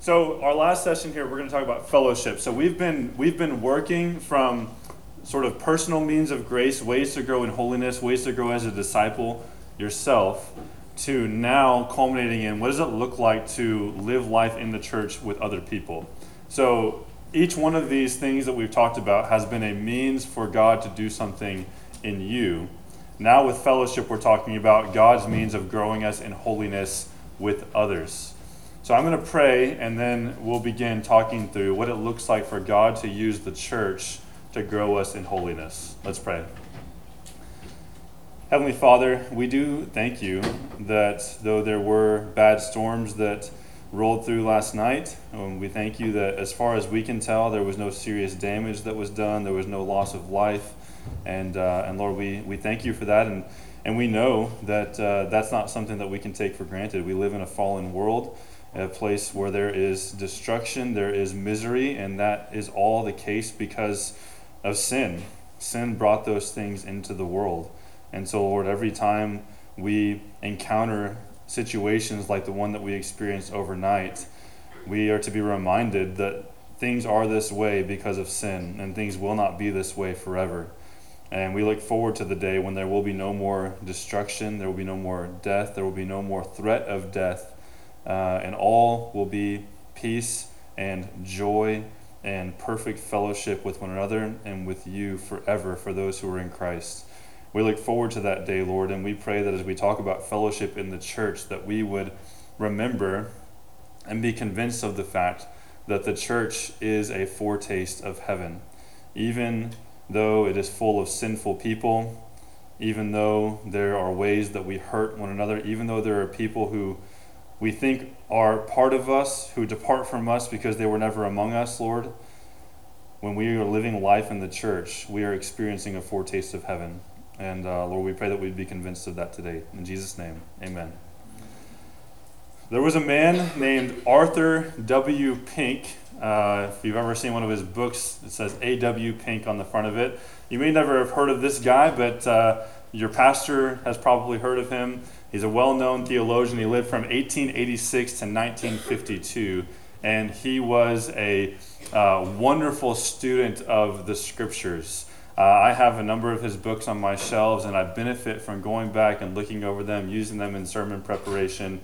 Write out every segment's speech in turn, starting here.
So our last session here, we're going to talk about fellowship. So we've been working from sort of personal means of grace, ways to grow in holiness, ways to grow as a disciple yourself, to now culminating in what does it look like to live life in the church with other people. So each one of these things that we've talked about has been a means for God to do something in you. Now with fellowship, we're talking about God's means of growing us in holiness with others. So I'm going to pray, and then we'll begin talking through what it looks like for God to use the church to grow us in holiness. Let's pray. Heavenly Father, we do thank you that though there were bad storms that rolled through last night, we thank you that as far as we can tell, there was no serious damage that was done, there was no loss of life, and Lord, we thank you for that, and we know that that's not something that we can take for granted. We live in a fallen world, a place where there is destruction, there is misery, and that is all the case because of sin. Sin brought those things into the world. And so, Lord, every time we encounter situations like the one that we experienced overnight, we are to be reminded that things are this way because of sin, and things will not be this way forever. And we look forward to the day when there will be no more destruction, there will be no more death, there will be no more threat of death, and all will be peace and joy and perfect fellowship with one another and with you forever for those who are in Christ. We look forward to that day, Lord, and we pray that as we talk about fellowship in the church, that we would remember and be convinced of the fact that the church is a foretaste of heaven. Even though it is full of sinful people, even though there are ways that we hurt one another, even though there are people who we think are part of us, who depart from us because they were never among us, Lord, when we are living life in the church, we are experiencing a foretaste of heaven. And Lord, we pray that we'd be convinced of that today. In Jesus' name, amen. There was a man named Arthur W. Pink. If you've ever seen one of his books, it says A.W. Pink on the front of it. You may never have heard of this guy, but your pastor has probably heard of him. He's a well-known theologian. He lived from 1886 to 1952, and he was a wonderful student of the scriptures. I have a number of his books on my shelves, and I benefit from going back and looking over them, using them in sermon preparation,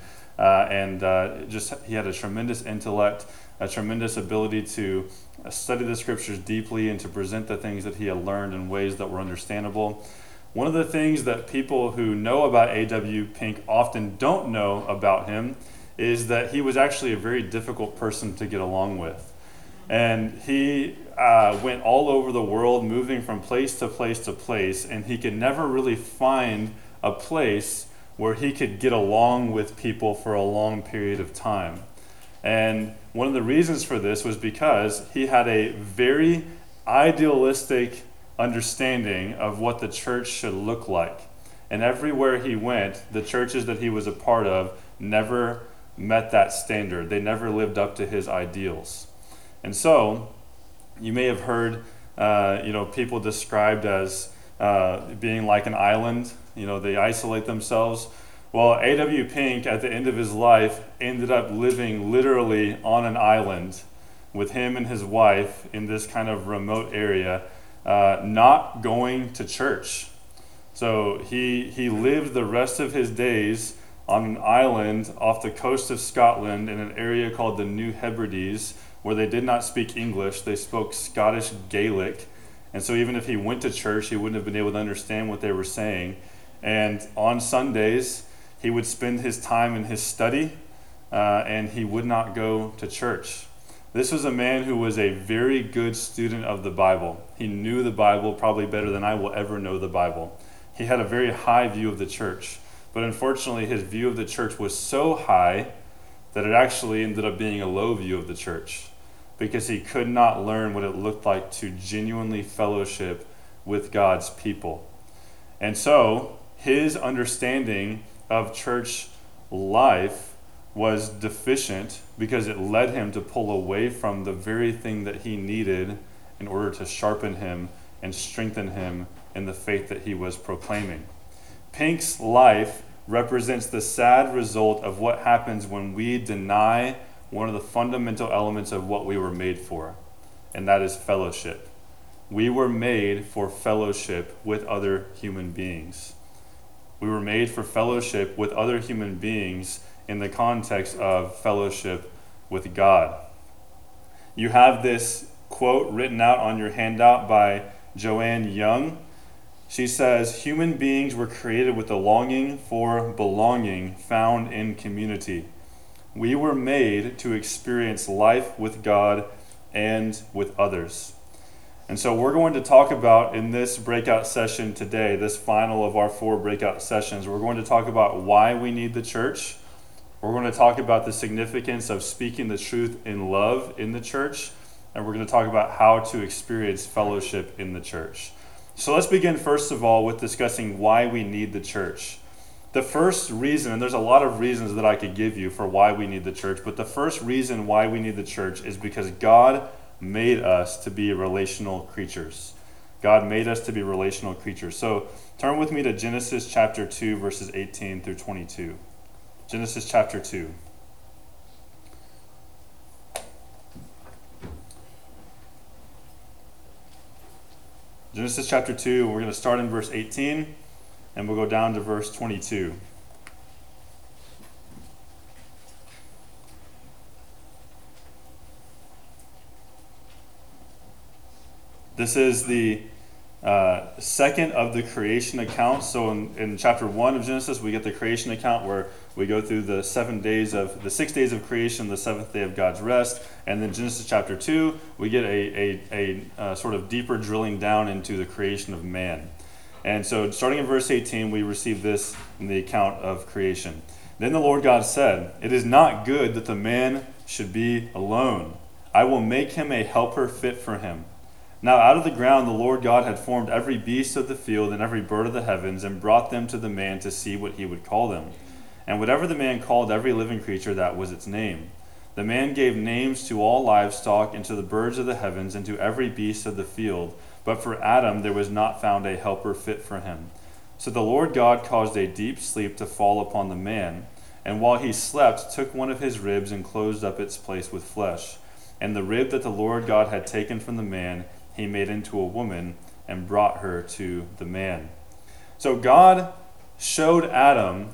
he had a tremendous intellect, a tremendous ability to study the scriptures deeply and to present the things that he had learned in ways that were understandable. One of the things that people who know about A.W. Pink often don't know about him is that he was actually a very difficult person to get along with. And he went all over the world, moving from place to place to place, and he could never really find a place where he could get along with people for a long period of time. And one of the reasons for this was because he had a very idealistic understanding of what the church should look like. And everywhere he went, the churches that he was a part of never met that standard. They never lived up to his ideals. And so, you may have heard people described as being like an island. They isolate themselves. Well, A.W. Pink, at the end of his life, ended up living literally on an island with him and his wife in this kind of remote area, not going to church. So he lived the rest of his days on an island off the coast of Scotland in an area called the New Hebrides, where they did not speak English. They spoke Scottish Gaelic. And so even if he went to church, he wouldn't have been able to understand what they were saying. And on Sundays, he would spend his time in his study, and he would not go to church. This was a man who was a very good student of the Bible. He knew the Bible probably better than I will ever know the Bible. He had a very high view of the church. But unfortunately, his view of the church was so high that it actually ended up being a low view of the church, because he could not learn what it looked like to genuinely fellowship with God's people. And so his understanding of church life was deficient because it led him to pull away from the very thing that he needed in order to sharpen him and strengthen him in the faith that he was proclaiming. Pink's life represents the sad result of what happens when we deny one of the fundamental elements of what we were made for, and that is fellowship. We were made for fellowship with other human beings. We were made for fellowship with other human beings in the context of fellowship with God. You have this quote written out on your handout by Joanne Young. She says, "Human beings were created with a longing for belonging found in community. We were made to experience life with God and with others." And so we're going to talk about in this breakout session today, this final of our 4 breakout sessions, we're going to talk about why we need the church. We're going to talk about the significance of speaking the truth in love in the church. And we're going to talk about how to experience fellowship in the church. So let's begin first of all with discussing why we need the church. The first reason, and there's a lot of reasons that I could give you for why we need the church, but the first reason why we need the church is because God made us to be relational creatures. God made us to be relational creatures. So turn with me to Genesis chapter 2, verses 18 through 22. Genesis chapter 2. Genesis chapter 2, we're going to start in verse 18, and we'll go down to verse 22. This is the second of the creation accounts. So in chapter 1 of Genesis, we get the creation account where we go through the 6 days of creation, the 7th day of God's rest. And then Genesis chapter 2, we get a sort of deeper drilling down into the creation of man. And so starting in verse 18, we receive this in the account of creation. "Then the Lord God said, 'It is not good that the man should be alone. I will make him a helper fit for him.' Now out of the ground the Lord God had formed every beast of the field and every bird of the heavens, and brought them to the man to see what he would call them. And whatever the man called every living creature, that was its name. The man gave names to all livestock, and to the birds of the heavens, and to every beast of the field. But for Adam there was not found a helper fit for him. So the Lord God caused a deep sleep to fall upon the man, and while he slept took one of his ribs and closed up its place with flesh. And the rib that the Lord God had taken from the man he made into a woman and brought her to the man." So God showed Adam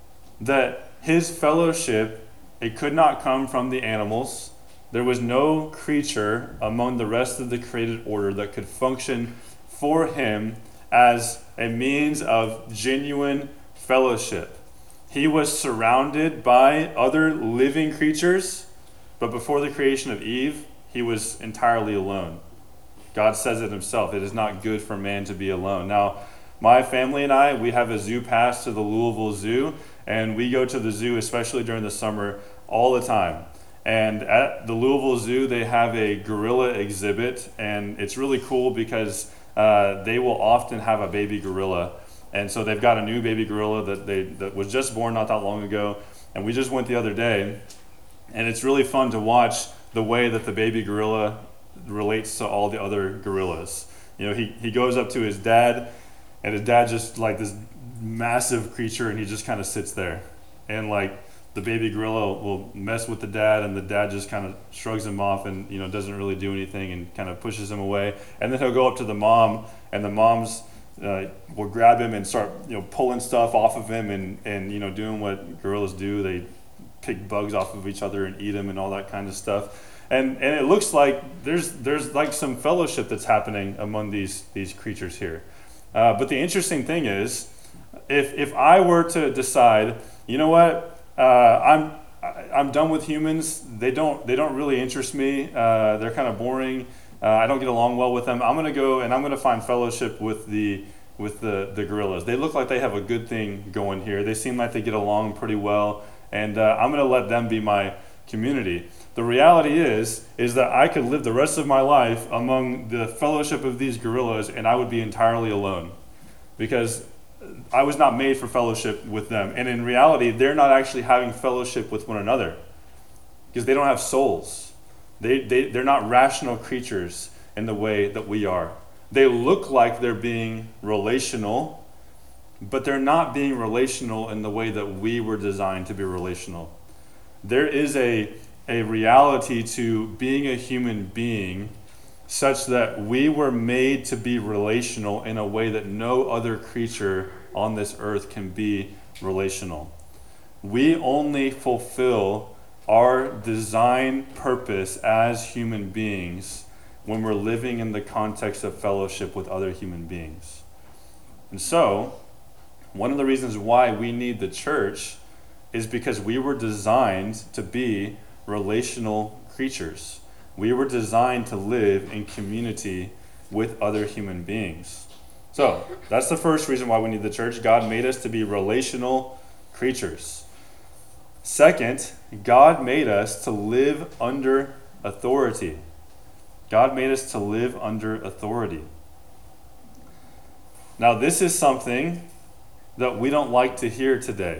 that his fellowship, it could not come from the animals. There was no creature among the rest of the created order that could function for him as a means of genuine fellowship. He was surrounded by other living creatures, but before the creation of Eve, he was entirely alone. God says it himself, "It is not good for man to be alone." Now, my family and I, we have a zoo pass to the Louisville Zoo, and we go to the zoo, especially during the summer, all the time. And at the Louisville Zoo, they have a gorilla exhibit, and it's really cool because they will often have a baby gorilla. And so they've got a new baby gorilla that was just born not that long ago, and we just went the other day, and it's really fun to watch the way that the baby gorilla relates to all the other gorillas. You know, he goes up to his dad, and his dad just like this massive creature, and he just kind of sits there, and like the baby gorilla will mess with the dad, and the dad just kind of shrugs him off and doesn't really do anything and kind of pushes him away. And then he'll go up to the mom, and the mom's will grab him and start pulling stuff off of him and doing what gorillas do. They pick bugs off of each other and eat them and all that kind of stuff. And it looks like there's like some fellowship that's happening among these creatures here. But the interesting thing is, if I were to decide, you know what, I'm done with humans. They don't really interest me. They're kind of boring. I don't get along well with them. I'm gonna go and I'm gonna find fellowship with the gorillas. They look like they have a good thing going here. They seem like they get along pretty well, and I'm gonna let them be my community. The reality is that I could live the rest of my life among the fellowship of these gorillas, and I would be entirely alone, because I was not made for fellowship with them. And in reality, they're not actually having fellowship with one another, because they don't have souls. They're not rational creatures in the way that we are. They look like they're being relational, but they're not being relational in the way that we were designed to be relational. There is a a reality to being a human being such that we were made to be relational in a way that no other creature on this earth can be relational. We only fulfill our design purpose as human beings when we're living in the context of fellowship with other human beings. And so, one of the reasons why we need the church is because we were designed to be relational creatures. We were designed to live in community with other human beings. So, that's the first reason why we need the church. God made us to be relational creatures. Second, God made us to live under authority. God made us to live under authority. Now, this is something that we don't like to hear today.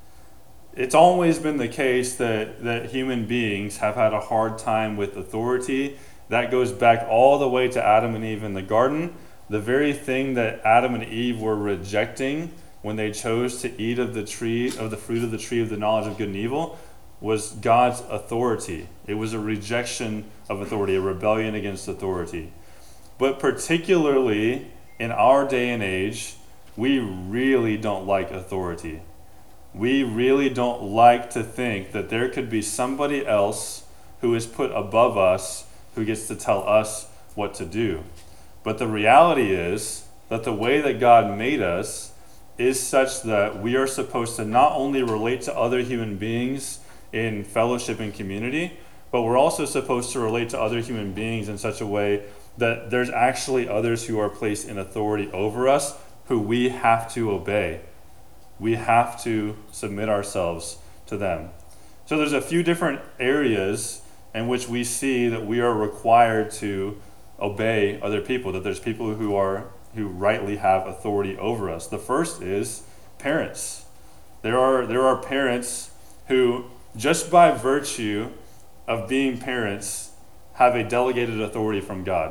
It's always been the case that human beings have had a hard time with authority. That goes back all the way to Adam and Eve in the garden. The very thing that Adam and Eve were rejecting when they chose to eat of the fruit of the tree of the knowledge of good and evil was God's authority. It was a rejection of authority, a rebellion against authority. But particularly in our day and age, we really don't like authority. We really don't like to think that there could be somebody else who is put above us who gets to tell us what to do. But the reality is that the way that God made us is such that we are supposed to not only relate to other human beings in fellowship and community, but we're also supposed to relate to other human beings in such a way that there's actually others who are placed in authority over us who we have to obey. We have to submit ourselves to them. So there's a few different areas in which we see that we are required to obey other people, that there's people who rightly have authority over us. The first is parents. There are parents who, just by virtue of being parents, have a delegated authority from God.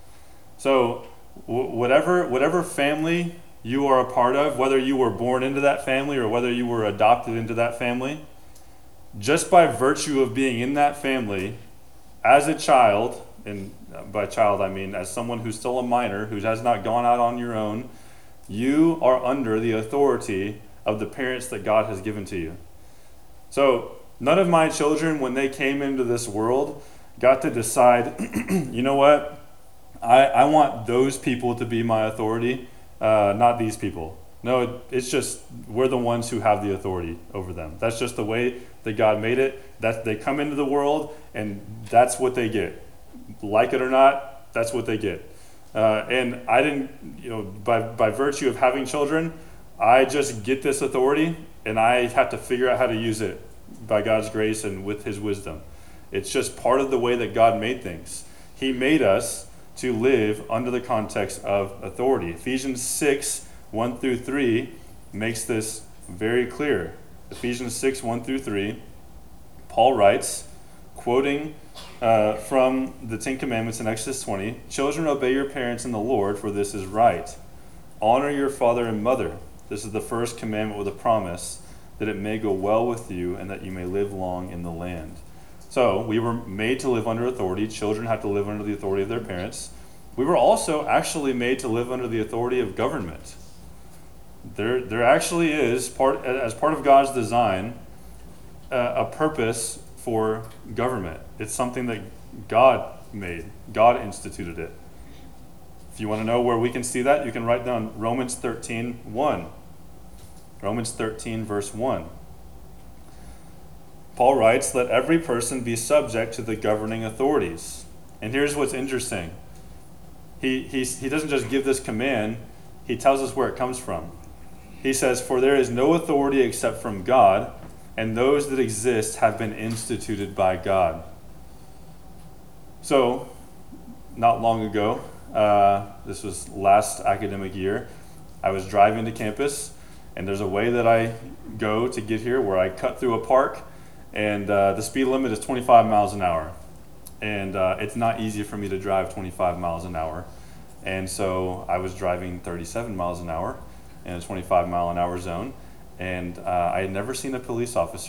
So whatever family you are a part of, whether you were born into that family or whether you were adopted into that family, just by virtue of being in that family as a child, and by child I mean as someone who's still a minor, who has not gone out on your own, you are under the authority of the parents that God has given to you. So none of my children, when they came into this world, got to decide, you know what, I want those people to be my authority, not these people. No, it's just we're the ones who have the authority over them. That's just the way that God made it. That they come into the world and that's what they get. Like it or not, that's what they get. And I didn't, by virtue of having children, I just get this authority and I have to figure out how to use it by God's grace and with His wisdom. It's just part of the way that God made things. He made us to live under the context of authority. Ephesians 6, 1 through 3 makes this very clear. Ephesians 6, 1 through 3, Paul writes, quoting from the Ten Commandments in Exodus 20, "Children, obey your parents in the Lord, for this is right. Honor your father and mother. This is the first commandment with a promise, that it may go well with you and that you may live long in the land." So we were made to live under authority. Children have to live under the authority of their parents. We were also actually made to live under the authority of government. There actually is, as part of God's design, a purpose for government. It's something that God made. God instituted it. If you want to know where we can see that, you can write down Romans 13, 1. Romans 13, verse 1. Paul writes, "Let every person be subject to the governing authorities." And here's what's interesting. He doesn't just give this command, he tells us where it comes from. He says, "For there is no authority except from God, and those that exist have been instituted by God." So, not long ago, this was last academic year, I was driving to campus, and there's a way that I go to get here where I cut through a park, and the speed limit is 25 miles an hour. And it's not easy for me to drive 25 miles an hour. And so I was driving 37 miles an hour in a 25 mile an hour zone. And I had never seen a police officer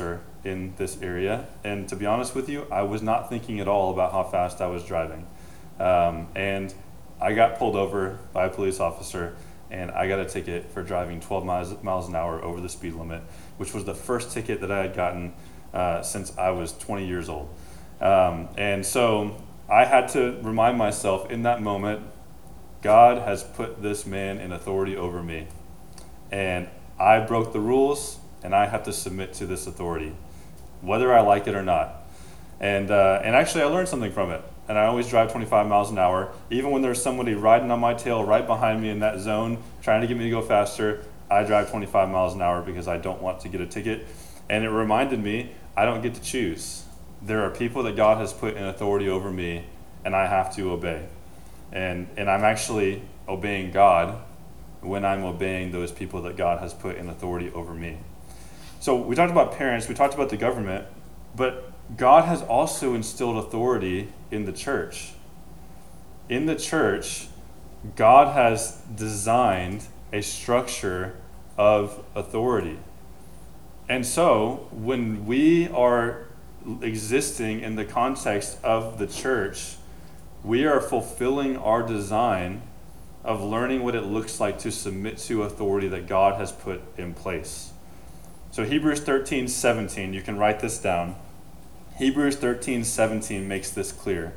in this area. And to be honest with you, I was not thinking at all about how fast I was driving. And I got pulled over by a police officer, and I got a ticket for driving 12 miles an hour over the speed limit, which was the first ticket that I had gotten since I was 20 years old. And so I had to remind myself in that moment, God has put this man in authority over me. And I broke the rules, and I have to submit to this authority, whether I like it or not. And actually, I learned something from it. And I always drive 25 miles an hour. Even when there's somebody riding on my tail right behind me in that zone, trying to get me to go faster, I drive 25 miles an hour because I don't want to get a ticket. And it reminded me, I don't get to choose. There are people that God has put in authority over me, and I have to obey. And I'm actually obeying God when I'm obeying those people that God has put in authority over me. So we talked about parents, we talked about the government, but God has also instilled authority in the church. In the church, God has designed a structure of authority. And so when we are existing in the context of the church, we are fulfilling our design of learning what it looks like to submit to authority that God has put in place. So Hebrews 13:17, you can write this down. Hebrews 13:17 makes this clear.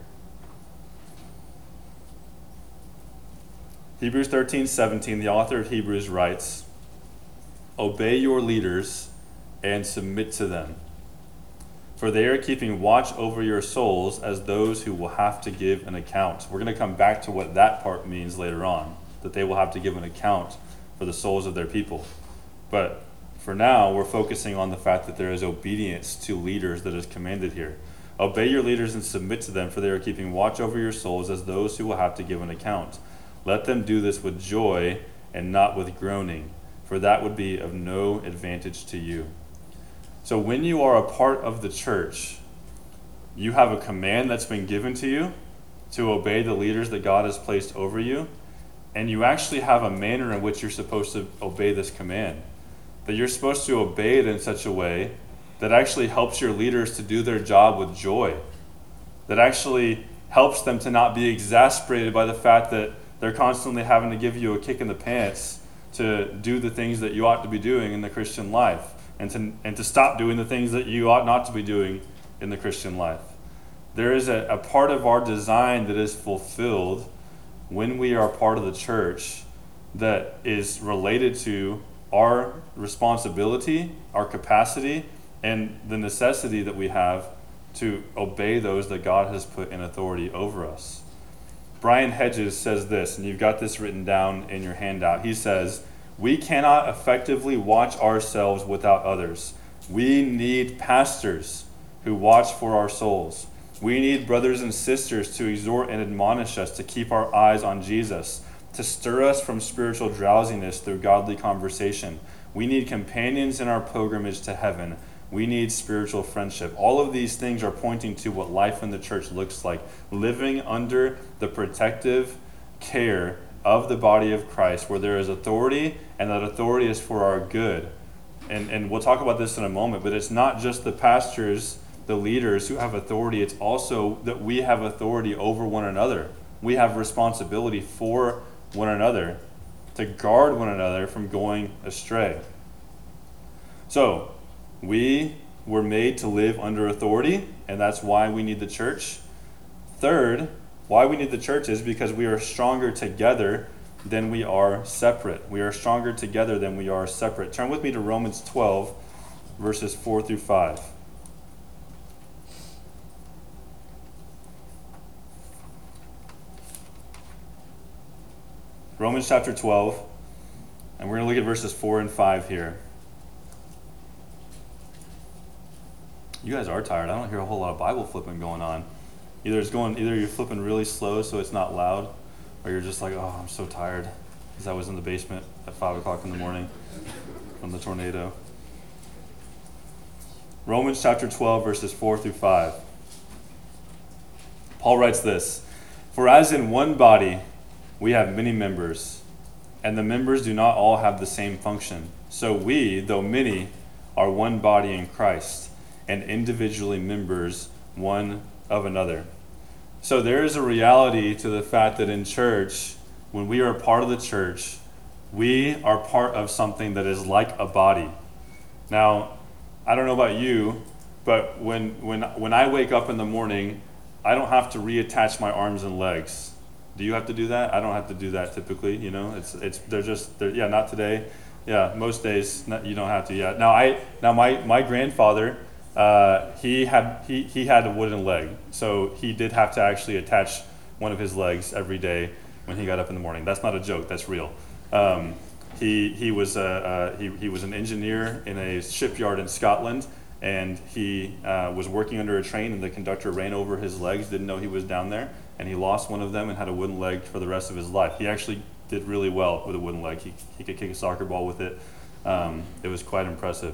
Hebrews 13:17, the author of Hebrews writes, "Obey your leaders and submit to them, for they are keeping watch over your souls as those who will have to give an account." We're going to come back to what that part means later on, that they will have to give an account for the souls of their people. But for now, we're focusing on the fact that there is obedience to leaders that is commanded here. Obey your leaders and submit to them, for they are keeping watch over your souls as those who will have to give an account. Let them do this with joy and not with groaning, for that would be of no advantage to you. So when you are a part of the church, you have a command that's been given to you to obey the leaders that God has placed over you, and you actually have a manner in which you're supposed to obey this command. That you're supposed to obey it in such a way that actually helps your leaders to do their job with joy. That actually helps them to not be exasperated by the fact that they're constantly having to give you a kick in the pants to do the things that you ought to be doing in the Christian life, and to stop doing the things that you ought not to be doing in the Christian life. There is a part of our design that is fulfilled when we are part of the church that is related to our responsibility, our capacity, and the necessity that we have to obey those that God has put in authority over us. Brian Hedges says this, and you've got this written down in your handout. He says, "We cannot effectively watch ourselves without others. We need pastors who watch for our souls. We need brothers and sisters to exhort and admonish us to keep our eyes on Jesus, to stir us from spiritual drowsiness through godly conversation. We need companions in our pilgrimage to heaven. We need spiritual friendship." All of these things are pointing to what life in the church looks like, living under the protective care of the body of Christ, where there is authority, and that authority is for our good. And we'll talk about this in a moment, but it's not just the pastors, the leaders who have authority, it's also that we have authority over one another. We have responsibility for one another, to guard one another from going astray. So, we were made to live under authority, and that's why we need the church. Third, why we need the church is because we are stronger together than we are separate. We are stronger together than we are separate. Turn with me to Romans 12, verses 4 through 5. Romans chapter 12, and we're going to look at verses 4 and 5 here. You guys are tired. I don't hear a whole lot of Bible flipping going on. Either you're flipping really slow so it's not loud, or you're just like, "Oh, I'm so tired," because I was in the basement at 5 o'clock in the morning from the tornado. Romans chapter 12, verses 4 through 5. Paul writes this, "For as in one body we have many members, and the members do not all have the same function. So we, though many, are one body in Christ, and individually members one of another. So there is a reality to the fact that in church, when we are part of the church, we are part of something that is like a body. Now, I don't know about you, but when I wake up in the morning, I don't have to reattach my arms and legs. Do you have to do that? I don't have to do that typically. You know, they're not today. Yeah, most days you don't have to. Yeah. Now my grandfather, he had a wooden leg, so he did have to actually attach one of his legs every day when he got up in the morning. That's not a joke. That's real. He was an engineer in a shipyard in Scotland, and he was working under a train, and the conductor ran over his legs, didn't know he was down there, and he lost one of them and had a wooden leg for the rest of his life. He actually did really well with a wooden leg. He could kick a soccer ball with it. It was quite impressive.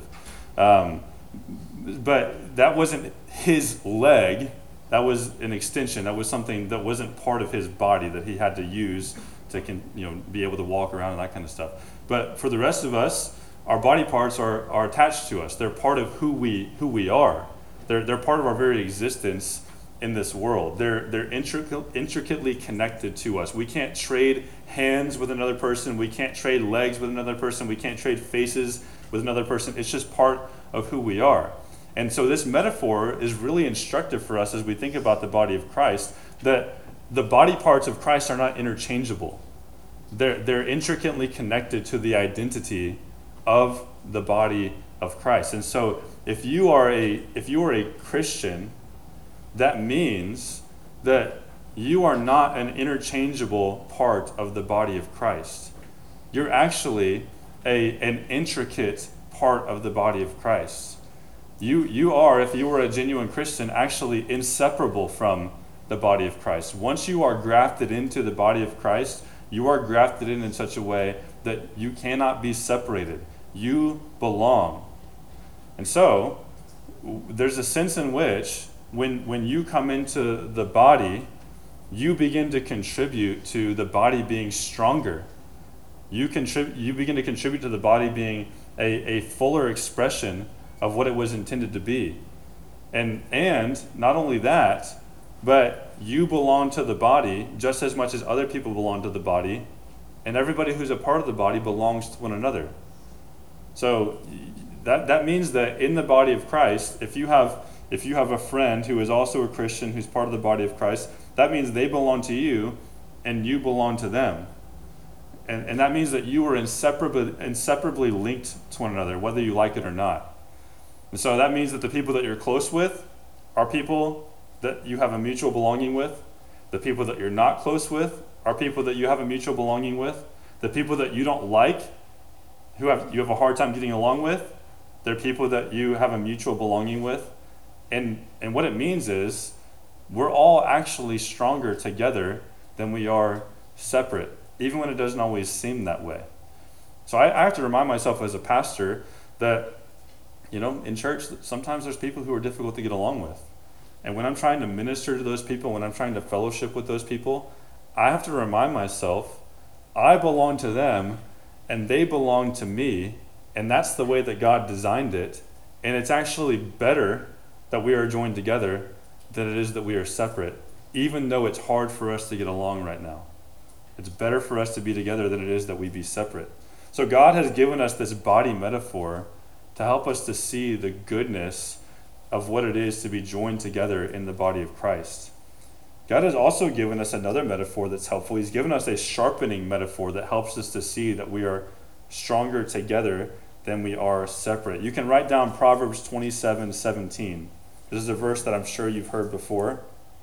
But that wasn't his leg. That was an extension. That was something that wasn't part of his body that he had to use to be able to walk around and that kind of stuff. But for the rest of us, our body parts are attached to us. They're part of who we are. They're part of our very existence in this world. They're intricately connected to us. We can't trade hands with another person. We can't trade legs with another person. We can't trade faces with another person. It's just part of who we are. And so this metaphor is really instructive for us as we think about the body of Christ, that the body parts of Christ are not interchangeable. They're intricately connected to the identity of the body of Christ. And so if you are a Christian, that means that you are not an interchangeable part of the body of Christ. You're actually an intricate part of the body of Christ. You are, if you were a genuine Christian, actually inseparable from the body of Christ. Once you are grafted into the body of Christ, you are grafted in such a way that you cannot be separated. You belong. And so, there's a sense in which when you come into the body, you begin to contribute to the body being stronger. You begin to contribute to the body being a fuller expression of what it was intended to be. And not only that, but you belong to the body just as much as other people belong to the body, and everybody who's a part of the body belongs to one another. So that means that in the body of Christ, if you have a friend who is also a Christian who's part of the body of Christ, that means they belong to you and you belong to them. And that means that you are inseparably linked to one another, whether you like it or not. And so that means that the people that you're close with are people that you have a mutual belonging with. The people that you're not close with are people that you have a mutual belonging with. The people that you don't like, you have a hard time getting along with, they're people that you have a mutual belonging with. And what it means is we're all actually stronger together than we are separate, even when it doesn't always seem that way. So I have to remind myself as a pastor that, in church, sometimes there's people who are difficult to get along with. And when I'm trying to minister to those people, when I'm trying to fellowship with those people, I have to remind myself, I belong to them and they belong to me, and that's the way that God designed it. And it's actually better that we are joined together than it is that we are separate, even though it's hard for us to get along right now. It's better for us to be together than it is that we be separate. So God has given us this body metaphor to help us to see the goodness of what it is to be joined together in the body of Christ. God has also given us another metaphor that's helpful. He's given us a sharpening metaphor that helps us to see that we are stronger together than we are separate. You can write down Proverbs 27:17. This is a verse that I'm sure you've heard before.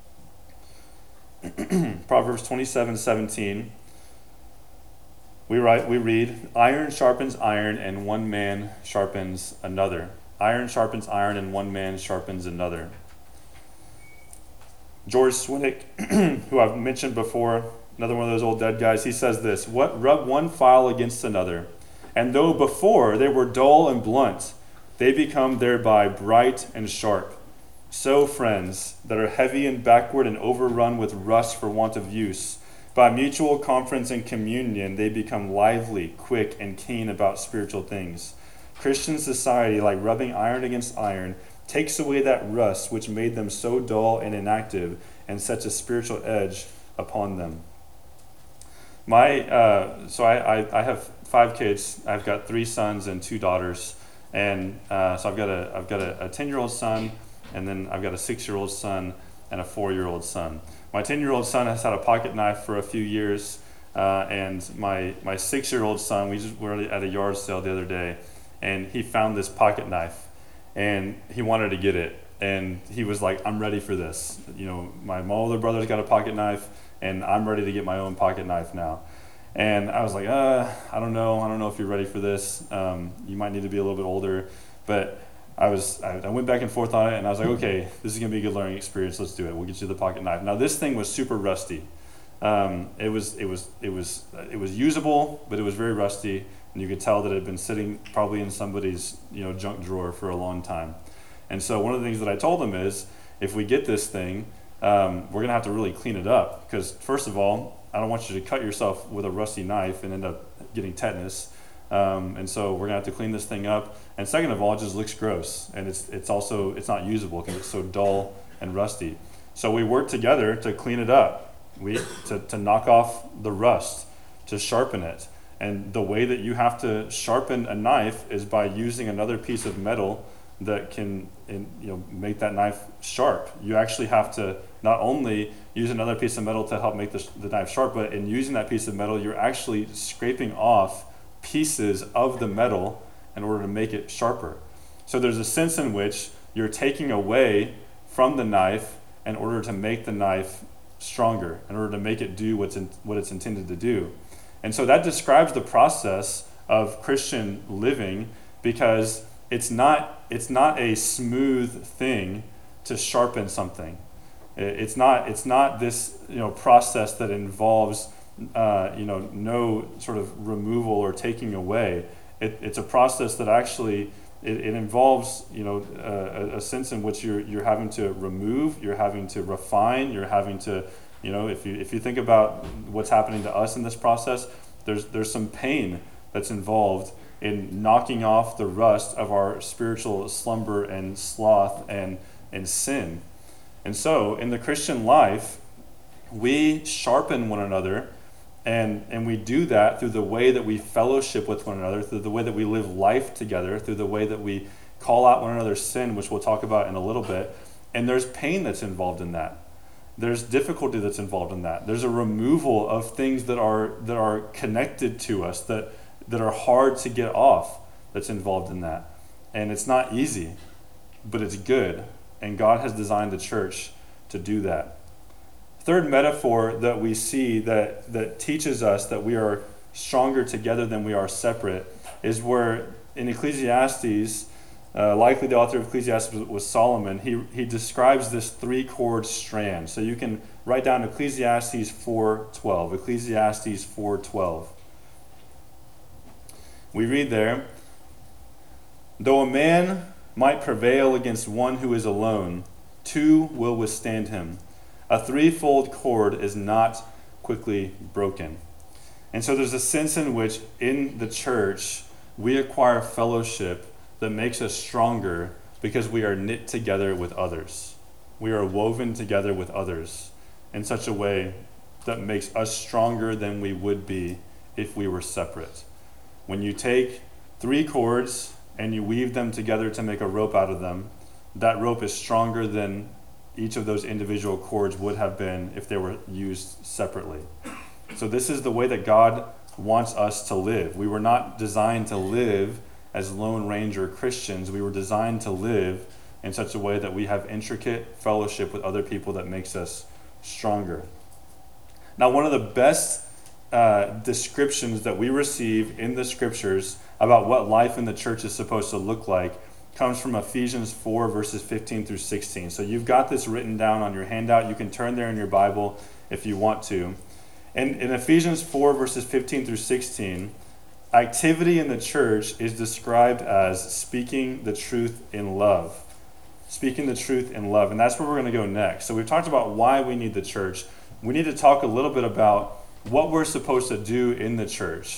Proverbs 27:17. We read, iron sharpens iron and one man sharpens another. Iron sharpens iron and one man sharpens another. George Swinnock, who I've mentioned before, another one of those old dead guys, he says this: rub one file against another, and though before they were dull and blunt, they become thereby bright and sharp. So friends that are heavy and backward and overrun with rust for want of use, by mutual conference and communion, they become lively, quick, and keen about spiritual things. Christian society, like rubbing iron against iron, takes away that rust which made them so dull and inactive, and sets a spiritual edge upon them. I have 5 kids. I've got 3 sons and 2 daughters, and so I've got a 10-year-old son, and then I've got a 6-year-old son and a 4-year-old son. My 10-year-old son has had a pocket knife for a few years, and my 6-year-old son, we were at a yard sale the other day, and he found this pocket knife, and he wanted to get it, and he was like, "I'm ready for this. My older brother's got a pocket knife, and I'm ready to get my own pocket knife now." And I was like, I don't know if you're ready for this. You might need to be a little bit older. But I went back and forth on it, and I was like, okay, this is gonna be a good learning experience. Let's do it. We'll get you the pocket knife. Now this thing was super rusty. It was usable, but it was very rusty, and you could tell that it had been sitting probably in somebody's junk drawer for a long time. And so one of the things that I told him is, if we get this thing, we're gonna have to really clean it up, because first of all, I don't want you to cut yourself with a rusty knife and end up getting tetanus. And so we're gonna have to clean this thing up. And second of all, it just looks gross, and it's not usable because it's so dull and rusty. So we worked together to clean it up. To knock off the rust, to sharpen it. And the way that you have to sharpen a knife is by using another piece of metal that can make that knife sharp. You actually have to not only use another piece of metal to help make the knife sharp, but in using that piece of metal, you're actually scraping off pieces of the metal in order to make it sharper. So there's a sense in which you're taking away from the knife in order to make the knife stronger, in order to make it do what it's intended to do. And so that describes the process of Christian living, because it's not a smooth thing to sharpen something. It's not this process that involves no sort of removal or taking away. It's a process that actually it involves a sense in which you're having to remove, you're having to refine, you're having to if you think about what's happening to us in this process, there's some pain that's involved in knocking off the rust of our spiritual slumber and sloth and sin. And so in the Christian life, we sharpen one another, and we do that through the way that we fellowship with one another, through the way that we live life together, through the way that we call out one another's sin, which we'll talk about in a little bit. And there's pain that's involved in that. There's difficulty that's involved in that. There's a removal of things that are connected to us, that are hard to get off, that's involved in that. And it's not easy, but it's good. And God has designed the church to do that. Third metaphor that we see that teaches us that we are stronger together than we are separate is where in Ecclesiastes, likely the author of Ecclesiastes was Solomon, he describes this 3-chord strand. So you can write down Ecclesiastes 4:12. Ecclesiastes 4:12. We read there, "Though a man might prevail against one who is alone, 2 will withstand him. A 3-fold cord is not quickly broken." And so there's a sense in which in the church we acquire fellowship that makes us stronger because we are knit together with others. We are woven together with others in such a way that makes us stronger than we would be if we were separate. When you take 3 cords and you weave them together to make a rope out of them, that rope is stronger than each of those individual cords would have been if they were used separately. So this is the way that God wants us to live. We were not designed to live as Lone Ranger Christians. We were designed to live in such a way that we have intricate fellowship with other people that makes us stronger. Now, one of the best descriptions that we receive in the scriptures about what life in the church is supposed to look like comes from Ephesians 4 verses 15 through 16. So you've got this written down on your handout. You can turn there in your Bible if you want to. And in Ephesians 4 verses 15 through 16, activity in the church is described as speaking the truth in love. Speaking the truth in love. And that's where we're going to go next. So we've talked about why we need the church. We need to talk a little bit about what we're supposed to do in the church.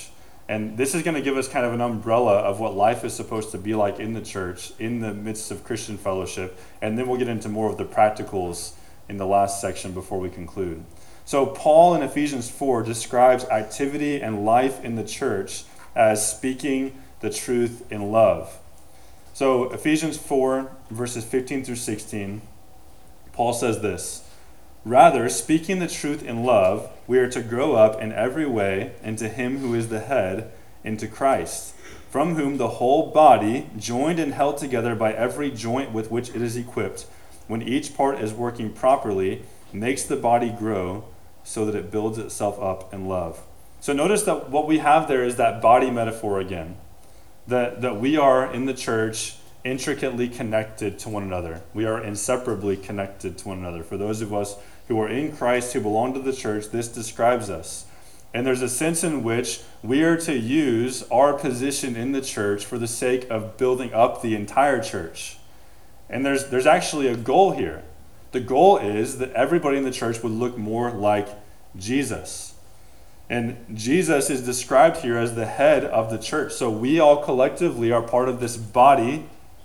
And this is going to give us kind of an umbrella of what life is supposed to be like in the church, in the midst of Christian fellowship. And then we'll get into more of the practicals in the last section before we conclude. So Paul in Ephesians 4 describes activity and life in the church as speaking the truth in love. So Ephesians 4, verses 15 through 16, Paul says this: "Rather, speaking the truth in love, we are to grow up in every way into him who is the head, into Christ, from whom the whole body, joined and held together by every joint with which it is equipped, when each part is working properly, makes the body grow so that it builds itself up in love." So notice that what we have there is that body metaphor again, that we are in the church intricately connected to one another. We are inseparably connected to one another. For those of us who are in Christ, who belong to the church, this describes us. And there's a sense in which we are to use our position in the church for the sake of building up the entire church. And there's actually a goal here. The goal is that everybody in the church would look more like Jesus. And Jesus is described here as the head of the church. So we all collectively are part of this body.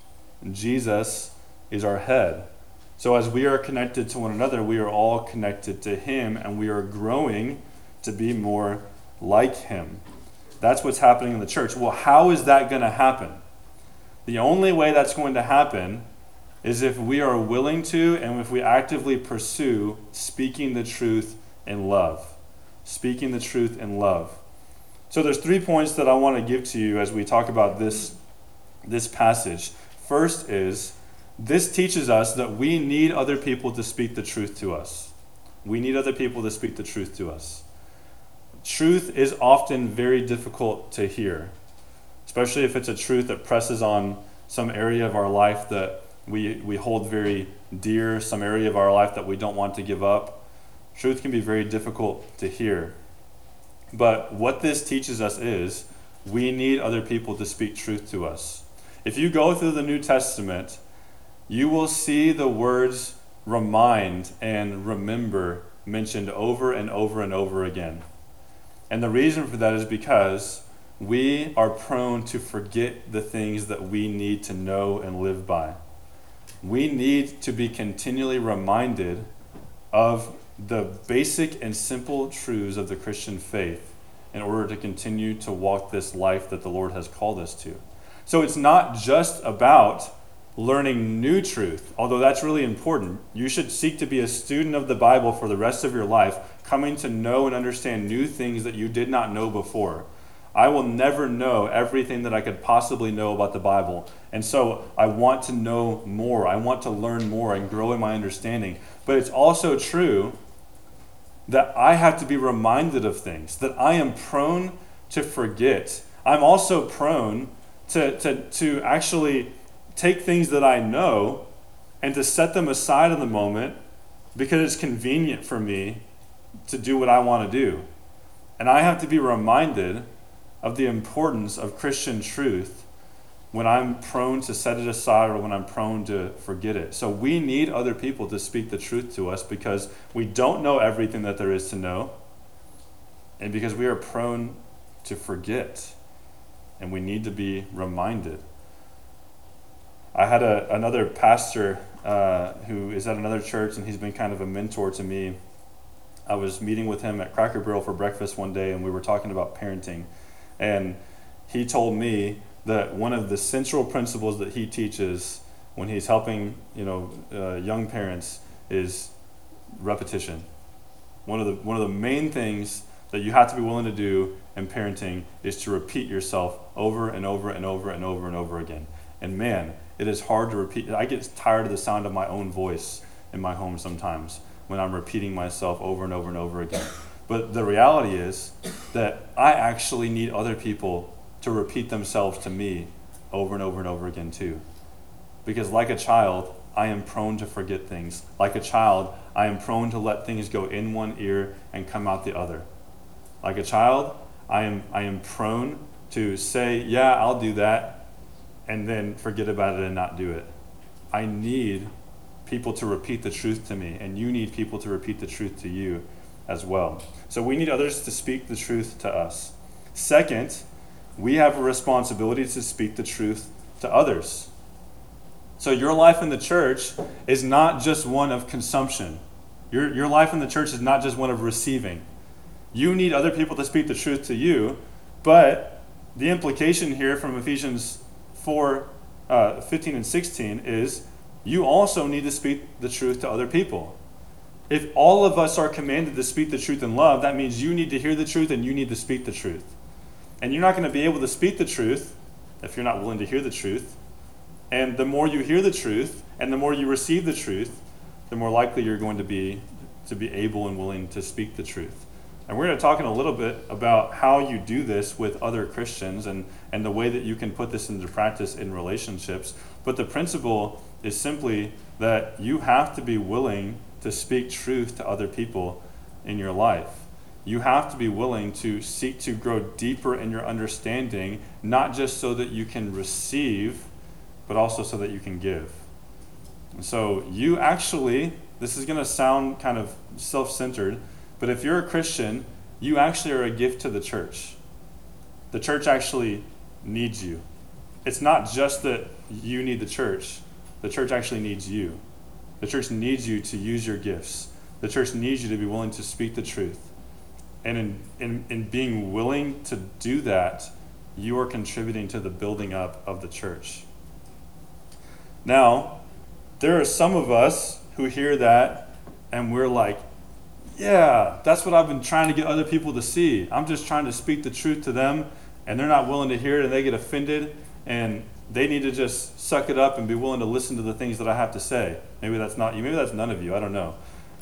Jesus is our head. So as we are connected to one another, we are all connected to him, and we are growing to be more like him. That's what's happening in the church. Well, how is that going to happen? The only way that's going to happen is if we are willing to, and if we actively pursue speaking the truth in love. Speaking the truth in love. So there's 3 points that I want to give to you as we talk about this passage. First is, this teaches us that we need other people to speak the truth to us. We need other people to speak the truth to us. Truth is often very difficult to hear, especially if it's a truth that presses on some area of our life that we hold very dear, some area of our life that we don't want to give up. Truth can be very difficult to hear. But what this teaches us is we need other people to speak truth to us. If you go through the New Testament, you will see the words remind and remember mentioned over and over and over again. And the reason for that is because we are prone to forget the things that we need to know and live by. We need to be continually reminded of the basic and simple truths of the Christian faith in order to continue to walk this life that the Lord has called us to. So it's not just about learning new truth, although that's really important. You should seek to be a student of the Bible for the rest of your life, coming to know and understand new things that you did not know before. I will never know everything that I could possibly know about the Bible. And so I want to know more. I want to learn more and grow in my understanding. But it's also true that I have to be reminded of things, that I am prone to forget. I'm also prone to actually take things that I know and to set them aside in the moment because it's convenient for me to do what I want to do. And I have to be reminded of the importance of Christian truth when I'm prone to set it aside or when I'm prone to forget it. So we need other people to speak the truth to us because we don't know everything that there is to know, and because we are prone to forget, and we need to be reminded. I had another pastor who is at another church, and he's been kind of a mentor to me. I was meeting with him at Cracker Barrel for breakfast one day, and we were talking about parenting. And he told me that one of the central principles that he teaches when he's helping young parents is repetition. One of the main things that you have to be willing to do in parenting is to repeat yourself over and over and over and over and over again. And man, it is hard to repeat. I get tired of the sound of my own voice in my home sometimes when I'm repeating myself over and over and over again. But the reality is that I actually need other people to repeat themselves to me over and over and over again too. Because like a child, I am prone to forget things. Like a child, I am prone to let things go in one ear and come out the other. Like a child, I am prone to say, yeah, I'll do that, and then forget about it and not do it. I need people to repeat the truth to me, and you need people to repeat the truth to you as well. So we need others to speak the truth to us. Second, we have a responsibility to speak the truth to others. So your life in the church is not just one of consumption. Your life in the church is not just one of receiving. You need other people to speak the truth to you, but the implication here from Ephesians 4, 15 and 16 is you also need to speak the truth to other people. If all of us are commanded to speak the truth in love, that means you need to hear the truth and you need to speak the truth. And you're not going to be able to speak the truth if you're not willing to hear the truth. And the more you hear the truth and the more you receive the truth, the more likely you're going to be able and willing to speak the truth. And we're going to talk in a little bit about how you do this with other Christians and the way that you can put this into practice in relationships. But the principle is simply that you have to be willing to speak truth to other people in your life. You have to be willing to seek to grow deeper in your understanding, not just so that you can receive, but also so that you can give. And so you actually, this is going to sound kind of self-centered, but if you're a Christian, you actually are a gift to the church. The church actually needs you. It's not just that you need the church actually needs you. The church needs you to use your gifts. The church needs you to be willing to speak the truth. And in being willing to do that, you are contributing to the building up of the church. Now, there are some of us who hear that and we're like, yeah, that's what I've been trying to get other people to see. I'm just trying to speak the truth to them and they're not willing to hear it and they get offended and they need to just suck it up and be willing to listen to the things that I have to say. Maybe that's not you. Maybe that's none of you. I don't know.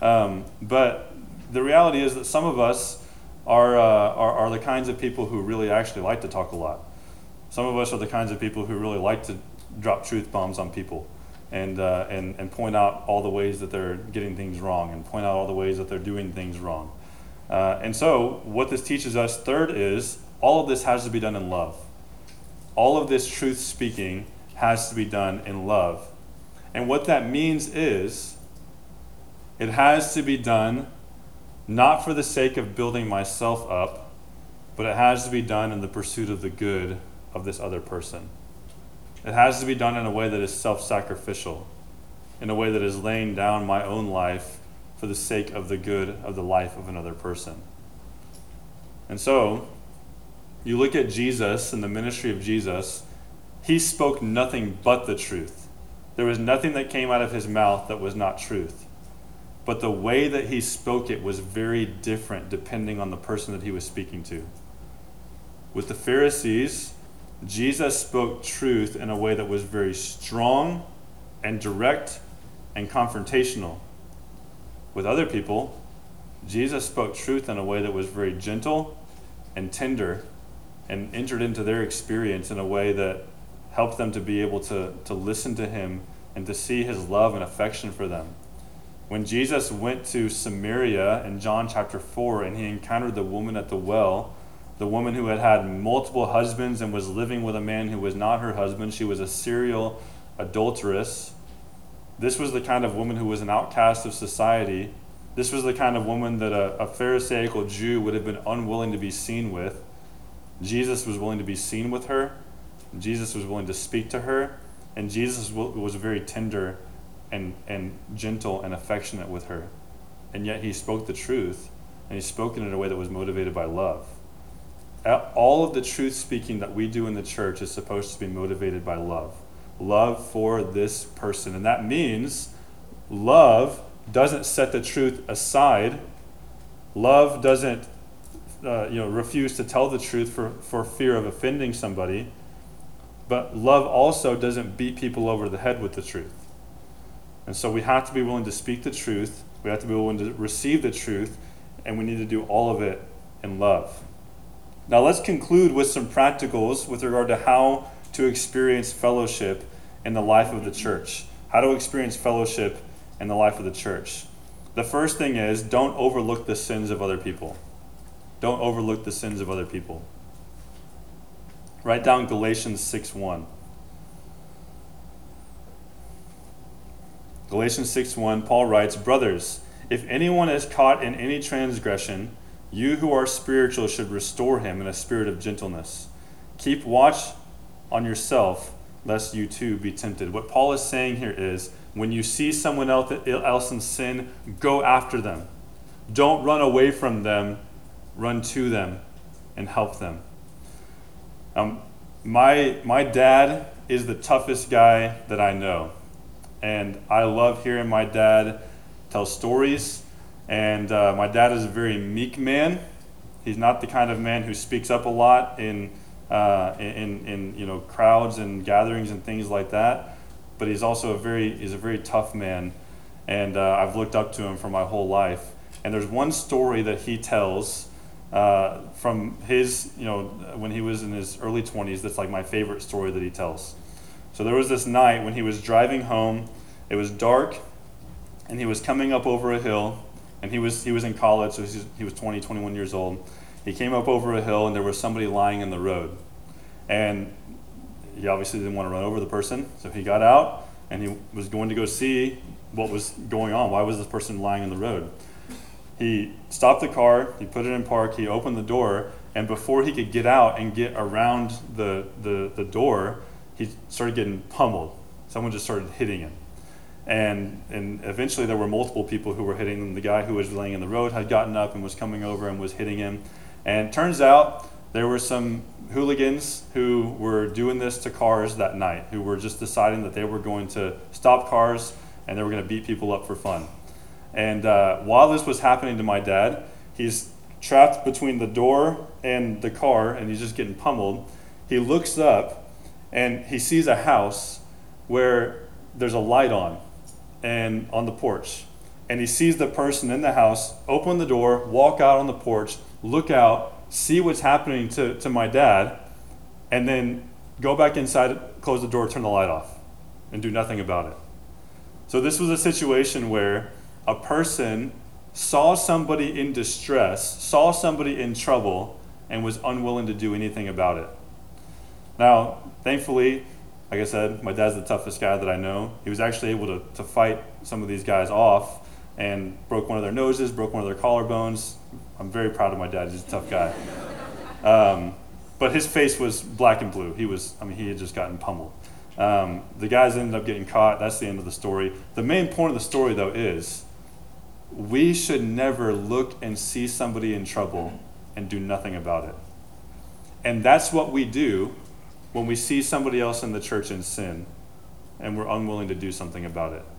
But the reality is that some of us are the kinds of people who really actually like to talk a lot. Some of us are the kinds of people who really like to drop truth bombs on people and point out all the ways that they're getting things wrong and point out all the ways that they're doing things wrong. And so what this teaches us, third, is all of this has to be done in love. All of this truth speaking has to be done in love. And what that means is it has to be done not for the sake of building myself up, but it has to be done in the pursuit of the good of this other person. It has to be done in a way that is self-sacrificial, in a way that is laying down my own life for the sake of the good of the life of another person. And so, you look at Jesus and the ministry of Jesus, he spoke nothing but the truth. There was nothing that came out of his mouth that was not truth. But the way that he spoke it was very different depending on the person that he was speaking to. With the Pharisees, Jesus spoke truth in a way that was very strong and direct and confrontational. With other people, Jesus spoke truth in a way that was very gentle and tender and entered into their experience in a way that helped them to be able to listen to him and to see his love and affection for them. When Jesus went to Samaria in John chapter 4 and he encountered the woman at the well, the woman who had had multiple husbands and was living with a man who was not her husband, she was a serial adulteress. This was the kind of woman who was an outcast of society. This was the kind of woman that a Pharisaical Jew would have been unwilling to be seen with. Jesus was willing to be seen with her. Jesus was willing to speak to her. And Jesus was very tender and gentle and affectionate with her. And yet he spoke the truth, and he spoke it in a way that was motivated by love. All of the truth speaking that we do in the church is supposed to be motivated by love. Love for this person. And that means love doesn't set the truth aside. Love doesn't refuse to tell the truth for fear of offending somebody. But love also doesn't beat people over the head with the truth. And so we have to be willing to speak the truth. We have to be willing to receive the truth. And we need to do all of it in love. Now let's conclude with some practicals with regard to how to experience fellowship in the life of the church. How to experience fellowship in the life of the church. The first thing is, don't overlook the sins of other people. Don't overlook the sins of other people. Write down Galatians 6:1. Galatians 6:1, Paul writes, "Brothers, if anyone is caught in any transgression, you who are spiritual should restore him in a spirit of gentleness. Keep watch on yourself, lest you too be tempted. What Paul is saying here is, when you see someone else in sin, go after them. Don't run away from them, run to them and help them. My dad is the toughest guy that I know. And I love hearing my dad tell stories. And my dad is a very meek man. He's not the kind of man who speaks up a lot in crowds and gatherings and things like that. But he's also a very tough man. And I've looked up to him for my whole life. And there's one story that he tells from his, when he was in his early 20s, that's like my favorite story that he tells. So there was this night when he was driving home. It was dark, and he was coming up over a hill, and he was in college, so he was 20, 21 years old. He came up over a hill, and there was somebody lying in the road. And he obviously didn't want to run over the person, so he got out, and he was going to go see what was going on. Why was this person lying in the road? He stopped the car, he put it in park, he opened the door, and before he could get out and get around the door, he started getting pummeled. Someone just started hitting him. And eventually there were multiple people who were hitting him. The guy who was laying in the road had gotten up and was coming over and was hitting him. And turns out there were some hooligans who were doing this to cars that night, who were just deciding that they were going to stop cars and they were going to beat people up for fun. And while this was happening to my dad, he's trapped between the door and the car, and he's just getting pummeled. He looks up, and he sees a house where there's a light on the porch. And he sees the person in the house open the door, walk out on the porch, look out, see what's happening to my dad, and then go back inside, close the door, turn the light off, and do nothing about it. So this was a situation where a person saw somebody in distress, saw somebody in trouble, and was unwilling to do anything about it. Now, thankfully, like I said, my dad's the toughest guy that I know. He was actually able to fight some of these guys off and broke one of their noses, broke one of their collarbones. I'm very proud of my dad. He's a tough guy. But his face was black and blue. He had just gotten pummeled. The guys ended up getting caught. That's the end of the story. The main point of the story, though, is we should never look and see somebody in trouble and do nothing about it. And that's what we do when we see somebody else in the church in sin and we're unwilling to do something about it.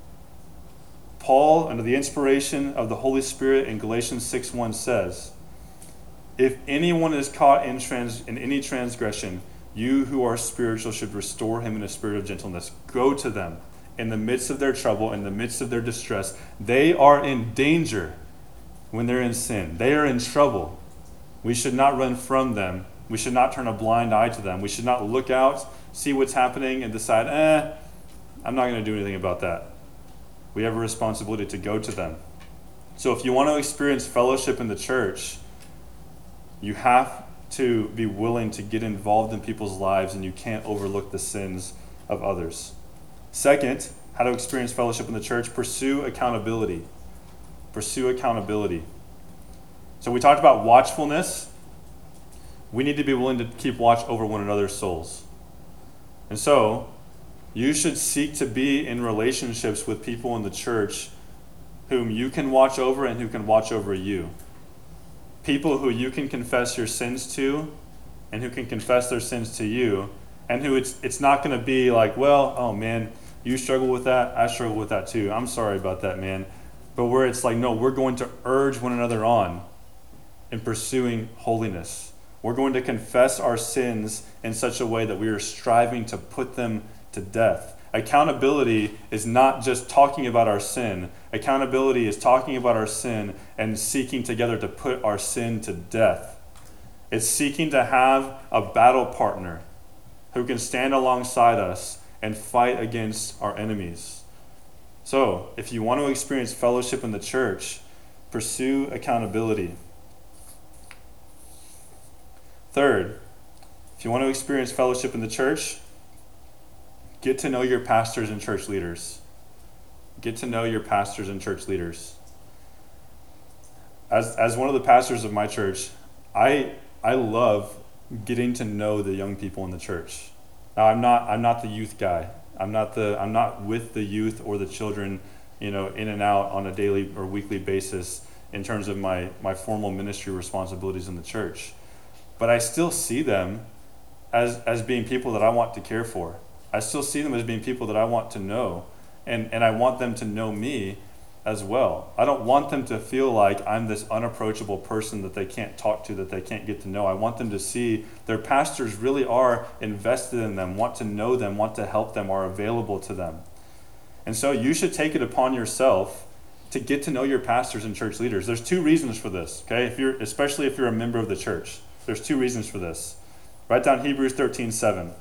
Paul, under the inspiration of the Holy Spirit in Galatians 6:1 says, "If anyone is caught in any transgression, you who are spiritual should restore him in a spirit of gentleness." Go to them in the midst of their trouble, in the midst of their distress. They are in danger when they're in sin. They are in trouble. We should not run from them. We should not turn a blind eye to them. We should not look out, see what's happening, and decide, I'm not going to do anything about that. We have a responsibility to go to them. So if you want to experience fellowship in the church, you have to be willing to get involved in people's lives, and you can't overlook the sins of others. Second, how to experience fellowship in the church: pursue accountability. Pursue accountability. So we talked about watchfulness. We need to be willing to keep watch over one another's souls. And so, you should seek to be in relationships with people in the church whom you can watch over and who can watch over you. People who you can confess your sins to and who can confess their sins to you, and who it's not going to be like, well, oh man, you struggle with that, I struggle with that too. I'm sorry about that, man. But where it's like, no, we're going to urge one another on in pursuing holiness. We're going to confess our sins in such a way that we are striving to put them to death. Accountability is not just talking about our sin. Accountability is talking about our sin and seeking together to put our sin to death. It's seeking to have a battle partner who can stand alongside us and fight against our enemies. So, if you want to experience fellowship in the church, pursue accountability. Third, if you want to experience fellowship in the church, get to know your pastors and church leaders. Get to know your pastors and church leaders. As one of the pastors of my church, I love getting to know the young people in the church. Now, I'm not the youth guy. I'm not with the youth or the children, in and out on a daily or weekly basis in terms of my formal ministry responsibilities in the church. But I still see them as being people that I want to care for. I still see them as being people that I want to know, and I want them to know me as well. I don't want them to feel like I'm this unapproachable person that they can't talk to, that they can't get to know. I want them to see their pastors really are invested in them, want to know them, want to help them, are available to them. And so you should take it upon yourself to get to know your pastors and church leaders. There's two reasons for this, okay? Especially if you're a member of the church. There's two reasons for this. Write down Hebrews 13:7.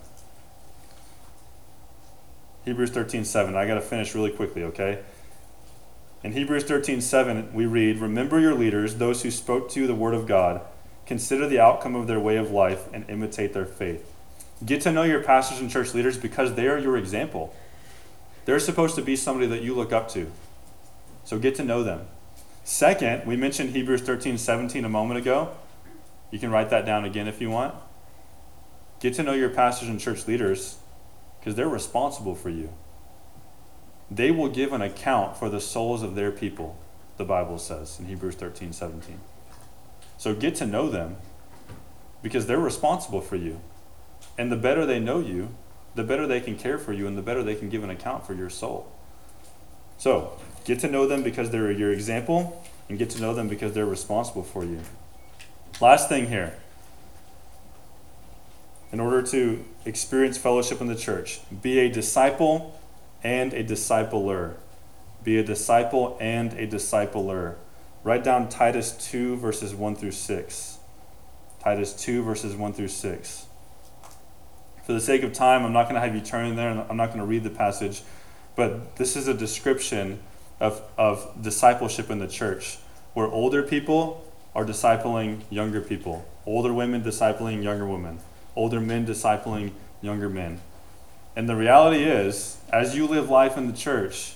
Hebrews 13:7. I got to finish really quickly, okay? In Hebrews 13:7, we read, "Remember your leaders, those who spoke to you the word of God. Consider the outcome of their way of life and imitate their faith." Get to know your pastors and church leaders because they are your example. They're supposed to be somebody that you look up to. So get to know them. Second, we mentioned Hebrews 13:17 a moment ago. You can write that down again if you want. Get to know your pastors and church leaders because they're responsible for you. They will give an account for the souls of their people, the Bible says in Hebrews 13:17. So get to know them because they're responsible for you. And the better they know you, the better they can care for you, and the better they can give an account for your soul. So get to know them because they're your example, and get to know them because they're responsible for you. Last thing here. In order to experience fellowship in the church, be a disciple and a discipler. Be a disciple and a discipler. Write down Titus 2 verses 1 through 6. Titus 2 verses 1 through 6. For the sake of time, I'm not going to have you turn there, and I'm not going to read the passage, but this is a description of discipleship in the church, where older people are discipling younger people, older women discipling younger women, older men discipling younger men. And the reality is, as you live life in the church,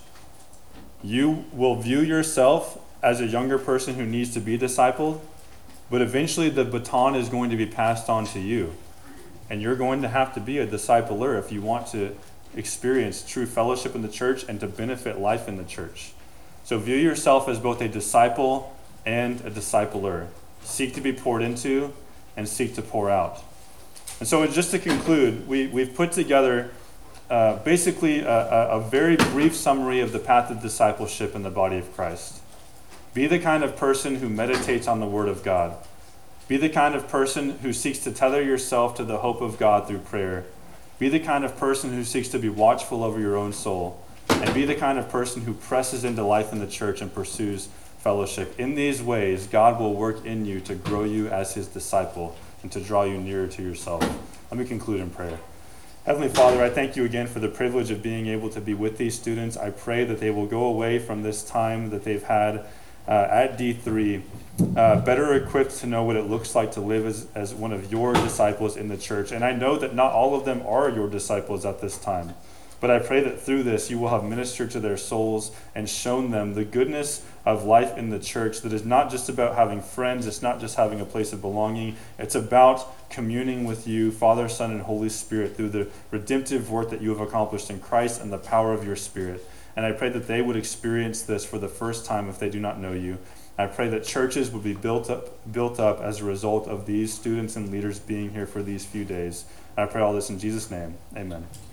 you will view yourself as a younger person who needs to be discipled, but eventually the baton is going to be passed on to you. And you're going to have to be a discipler if you want to experience true fellowship in the church and to benefit life in the church. So view yourself as both a disciple and a discipler. Seek to be poured into and seek to pour out. And so just to conclude, we've put together basically a very brief summary of the path of discipleship in the body of Christ. Be the kind of person who meditates on the Word of God. Be the kind of person who seeks to tether yourself to the hope of God through prayer. Be the kind of person who seeks to be watchful over your own soul. And be the kind of person who presses into life in the church and pursues fellowship. In these ways, God will work in you to grow you as His disciple and to draw you nearer to yourself. Let me conclude in prayer. Heavenly Father, I thank you again for the privilege of being able to be with these students. I pray that they will go away from this time that they've had at D3 better equipped to know what it looks like to live as one of your disciples in the church. And I know that not all of them are your disciples at this time. But I pray that through this you will have ministered to their souls and shown them the goodness of life in the church, that is not just about having friends, it's not just having a place of belonging, it's about communing with you, Father, Son, and Holy Spirit through the redemptive work that you have accomplished in Christ and the power of your Spirit. And I pray that they would experience this for the first time if they do not know you. I pray that churches would be built up as a result of these students and leaders being here for these few days. I pray all this in Jesus' name. Amen.